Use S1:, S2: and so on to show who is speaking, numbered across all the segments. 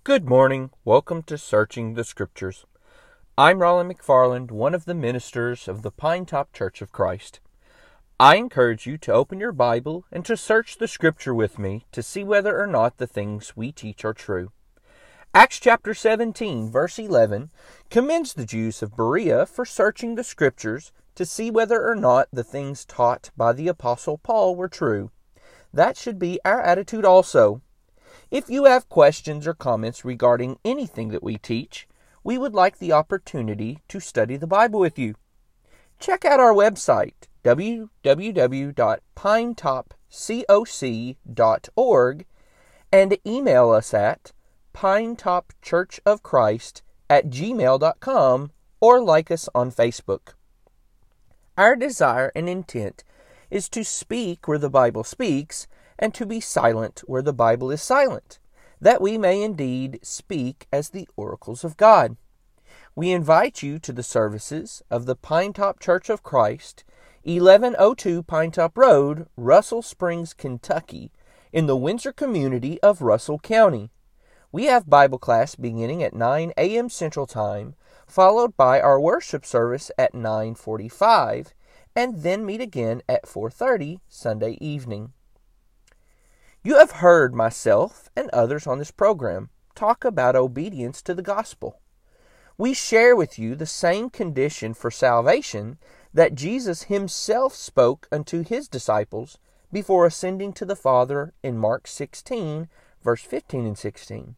S1: Good morning. Welcome to Searching the Scriptures. I'm Rollin McFarland, one of the ministers of the Pinetop Church of Christ. I encourage you to open your Bible and to search the Scripture with me to see whether or not the things we teach are true. Acts chapter 17, verse 11, commends the Jews of Berea for searching the Scriptures to see whether or not the things taught by the Apostle Paul were true. That should be our attitude also. If you have questions or comments regarding anything that we teach, we would like the opportunity to study the Bible with you. Check out our website, www.pinetopcoc.org, and email us at pinetopchurchofchrist@gmail.com or like us on Facebook. Our desire and intent is to speak where the Bible speaks, and to be silent where the Bible is silent, that we may indeed speak as the oracles of God. We invite you to the services of the Pinetop Church of Christ, 1102 Pinetop Road, Russell Springs, Kentucky, in the Windsor community of Russell County. We have Bible class beginning at 9 a.m. Central Time, followed by our worship service at 9:45, and then meet again at 4:30 Sunday evening. You have heard myself and others on this program talk about obedience to the gospel. We share with you the same condition for salvation that Jesus himself spoke unto his disciples before ascending to the Father in Mark 16, verse 15 and 16.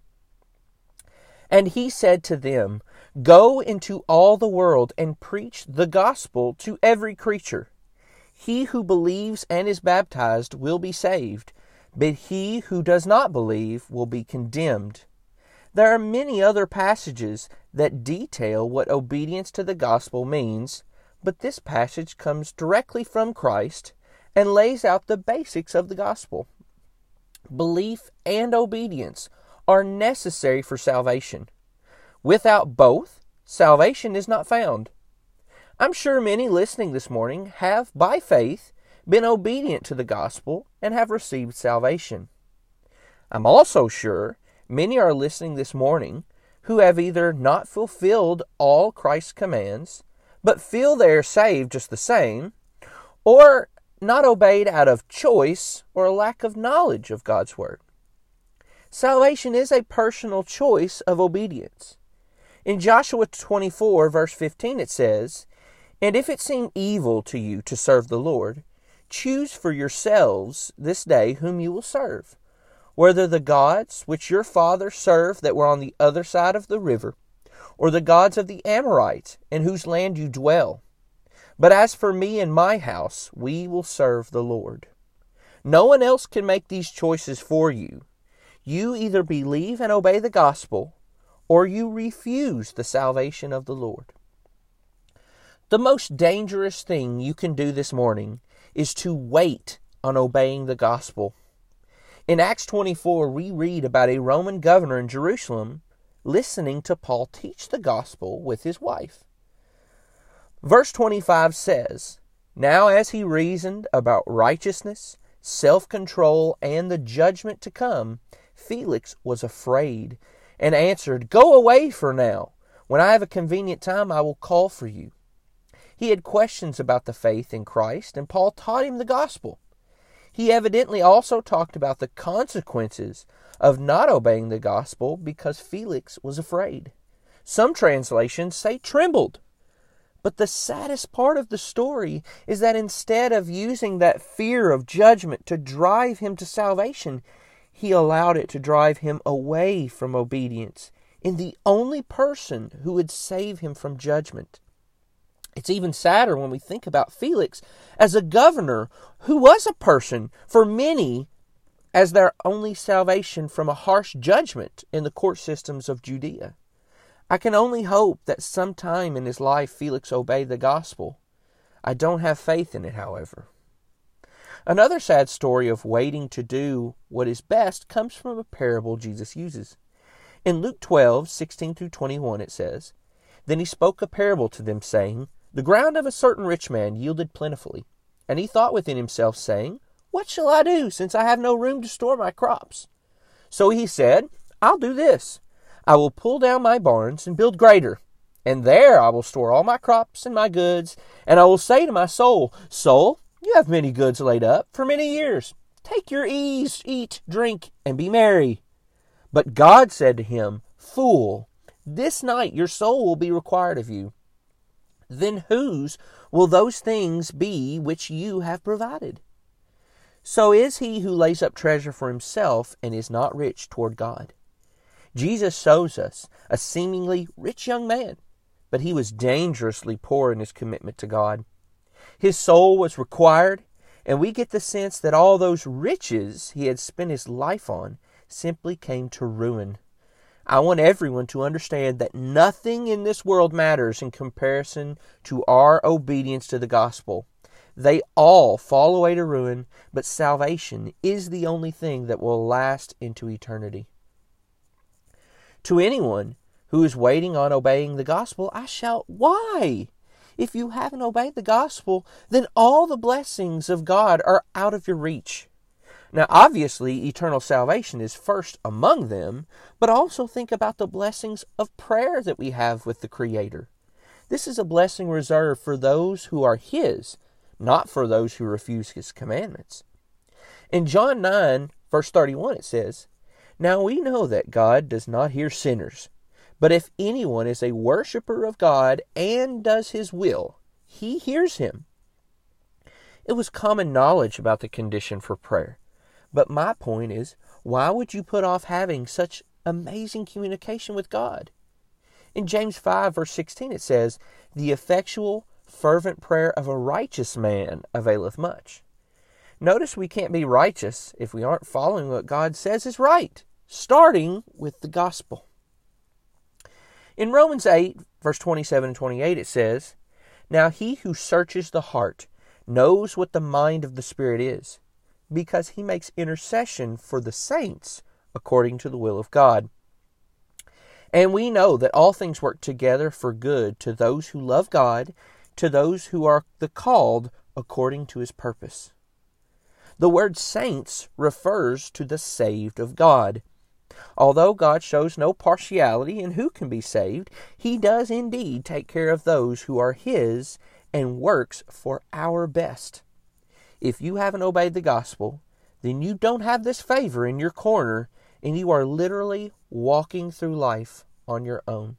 S1: And he said to them, "Go into all the world and preach the gospel to every creature. He who believes and is baptized will be saved, but he who does not believe will be condemned." There are many other passages that detail what obedience to the gospel means, but this passage comes directly from Christ and lays out the basics of the gospel. Belief and obedience are necessary for salvation. Without both, salvation is not found. I'm sure many listening this morning have, by faith, been obedient to the gospel and have received salvation. I'm also sure many are listening this morning who have either not fulfilled all Christ's commands, but feel they are saved just the same, or not obeyed out of choice or a lack of knowledge of God's Word. Salvation is a personal choice of obedience. In Joshua 24, verse 15, it says, "And if it seem evil to you to serve the Lord, choose for yourselves this day whom you will serve, whether the gods which your fathers served that were on the other side of the river, or the gods of the Amorites in whose land you dwell. But as for me and my house, we will serve the Lord." No one else can make these choices for you. You either believe and obey the gospel, or you refuse the salvation of the Lord. The most dangerous thing you can do this morning is to wait on obeying the gospel. In Acts 24, we read about a Roman governor in Jerusalem listening to Paul teach the gospel with his wife. Verse 25 says, "Now as he reasoned about righteousness, self-control, and the judgment to come, Felix was afraid and answered, 'Go away for now. When I have a convenient time, I will call for you.' He had questions about the faith in Christ, and Paul taught him the gospel. He evidently also talked about the consequences of not obeying the gospel because Felix was afraid. Some translations say trembled. But the saddest part of the story is that instead of using that fear of judgment to drive him to salvation, he allowed it to drive him away from obedience in the only person who would save him from judgment. It's even sadder when we think about Felix as a governor who was a person for many as their only salvation from a harsh judgment in the court systems of Judea. I can only hope that sometime in his life Felix obeyed the gospel. I don't have faith in it, however. Another sad story of waiting to do what is best comes from a parable Jesus uses. In Luke 12, 16 through 21, it says, "Then he spoke a parable to them, saying, The ground of a certain rich man yielded plentifully. And he thought within himself, saying, What shall I do, since I have no room to store my crops? So he said, I'll do this. I will pull down my barns and build greater, and there I will store all my crops and my goods, and I will say to my soul, Soul, you have many goods laid up for many years. Take your ease, eat, drink, and be merry. But God said to him, Fool, this night your soul will be required of you. Then whose will those things be which you have provided? So is he who lays up treasure for himself and is not rich toward God. Jesus shows us a seemingly rich young man, but he was dangerously poor in his commitment to God. His soul was required, and we get the sense that all those riches he had spent his life on simply came to ruin. I want everyone to understand that nothing in this world matters in comparison to our obedience to the gospel. They all fall away to ruin, but salvation is the only thing that will last into eternity. To anyone who is waiting on obeying the gospel, I shout, why? If you haven't obeyed the gospel, then all the blessings of God are out of your reach. Now, obviously, eternal salvation is first among them, but also think about the blessings of prayer that we have with the Creator. This is a blessing reserved for those who are His, not for those who refuse His commandments. In John 9, verse 31, it says, Now we know that God does not hear sinners, but if anyone is a worshiper of God and does His will, He hears him. It was common knowledge about the condition for prayer. But my point is, why would you put off having such amazing communication with God? In James 5, verse 16, it says, The effectual, fervent prayer of a righteous man availeth much. Notice we can't be righteous if we aren't following what God says is right, starting with the gospel. In Romans 8, verse 27 and 28, it says, Now he who searches the heart knows what the mind of the Spirit is, because he makes intercession for the saints according to the will of God. And we know that all things work together for good to those who love God, to those who are the called according to His purpose. The word saints refers to the saved of God. Although God shows no partiality in who can be saved, He does indeed take care of those who are His and works for our best. If you haven't obeyed the gospel, then you don't have this favor in your corner, and you are literally walking through life on your own.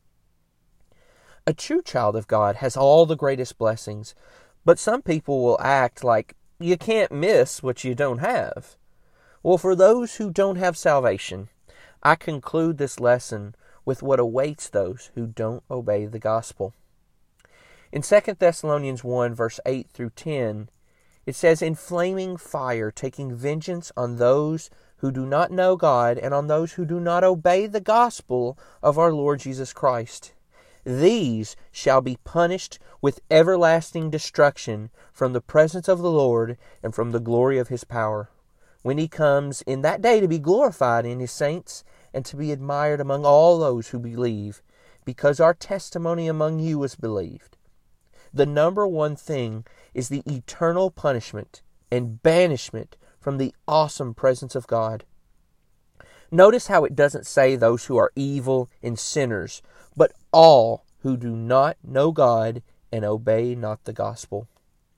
S1: A true child of God has all the greatest blessings, but some people will act like you can't miss what you don't have. Well, for those who don't have salvation, I conclude this lesson with what awaits those who don't obey the gospel. In 2 Thessalonians 1, verse 8 through 10, it says, In flaming fire, taking vengeance on those who do not know God and on those who do not obey the gospel of our Lord Jesus Christ. These shall be punished with everlasting destruction from the presence of the Lord and from the glory of His power, when He comes in that day to be glorified in His saints and to be admired among all those who believe, because our testimony among you was believed. The number one thing is the eternal punishment and banishment from the awesome presence of God. Notice how it doesn't say those who are evil and sinners, but all who do not know God and obey not the gospel.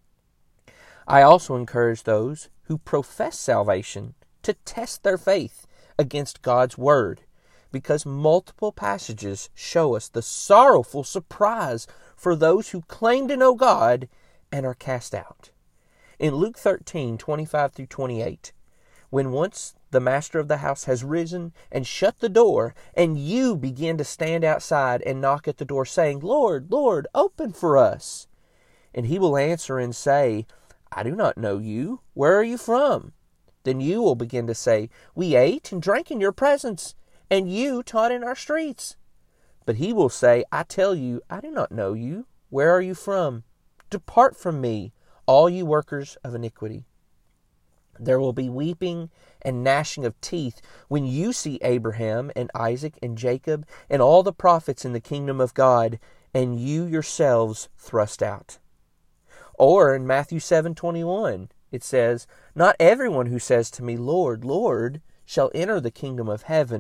S1: I also encourage those who profess salvation to test their faith against God's word, because multiple passages show us the sorrowful surprise for those who claim to know God and are cast out. In Luke 13, 25 through 28, when once the master of the house has risen and shut the door, and you begin to stand outside and knock at the door, saying, Lord, Lord, open for us. And He will answer and say, I do not know you. Where are you from? Then you will begin to say, We ate and drank in your presence, and you taught in our streets. But He will say, I tell you, I do not know you. Where are you from? Depart from me, all you workers of iniquity. There will be weeping and gnashing of teeth when you see Abraham and Isaac and Jacob and all the prophets in the kingdom of God, and you yourselves thrust out. Or in Matthew 7:21, it says, Not everyone who says to me, Lord, Lord, shall enter the kingdom of heaven,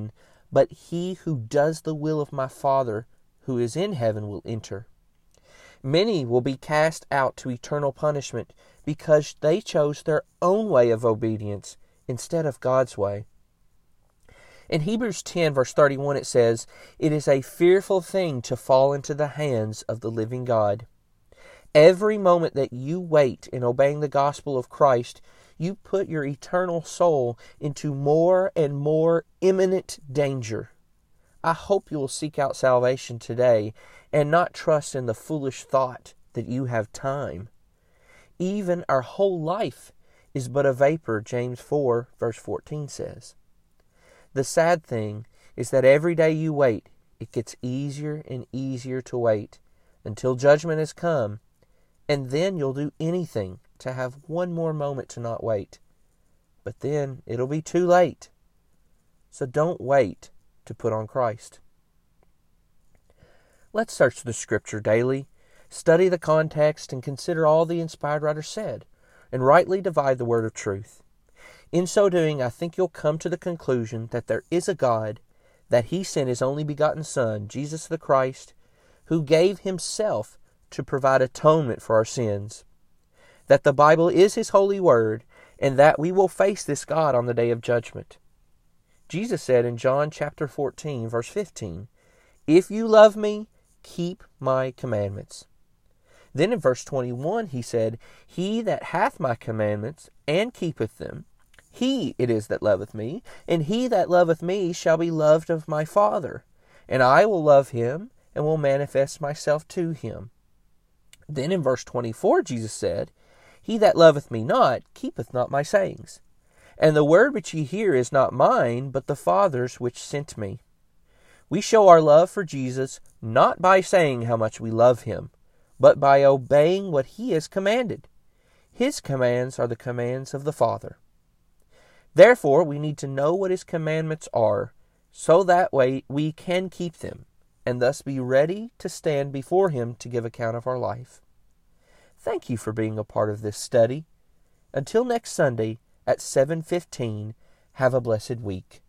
S1: but he who does the will of my Father who is in heaven will enter. Many will be cast out to eternal punishment because they chose their own way of obedience instead of God's way. In Hebrews 10 verse 31 it says, "It is a fearful thing to fall into the hands of the living God." Every moment that you wait in obeying the gospel of Christ, you put your eternal soul into more and more imminent danger. I hope you will seek out salvation today and not trust in the foolish thought that you have time. Even our whole life is but a vapor, James 4 verse 14 says. The sad thing is that every day you wait, it gets easier and easier to wait until judgment has come, and then you'll do anything to have one more moment to not wait. But then it'll be too late. So don't wait to put on Christ. Let's search the Scripture daily, study the context, and consider all the inspired writer said, and rightly divide the word of truth. In so doing, I think you'll come to the conclusion that there is a God, that He sent His only begotten Son, Jesus the Christ, who gave Himself to provide atonement for our sins, that the Bible is His holy word, and that we will face this God on the day of judgment. Jesus said in John chapter 14, verse 15, "If you love me, keep my commandments." Then in verse 21 He said, "He that hath my commandments, and keepeth them, he it is that loveth me, and he that loveth me shall be loved of my Father, and I will love him, and will manifest myself to him." Then in verse 24 Jesus said, "He that loveth me not, keepeth not my sayings. And the word which ye hear is not mine, but the Father's which sent me." We show our love for Jesus not by saying how much we love Him, but by obeying what He has commanded. His commands are the commands of the Father. Therefore, we need to know what His commandments are, so that way we can keep them, and thus be ready to stand before Him to give account of our life. Thank you for being a part of this study. Until next Sunday at 7:15, have a blessed week.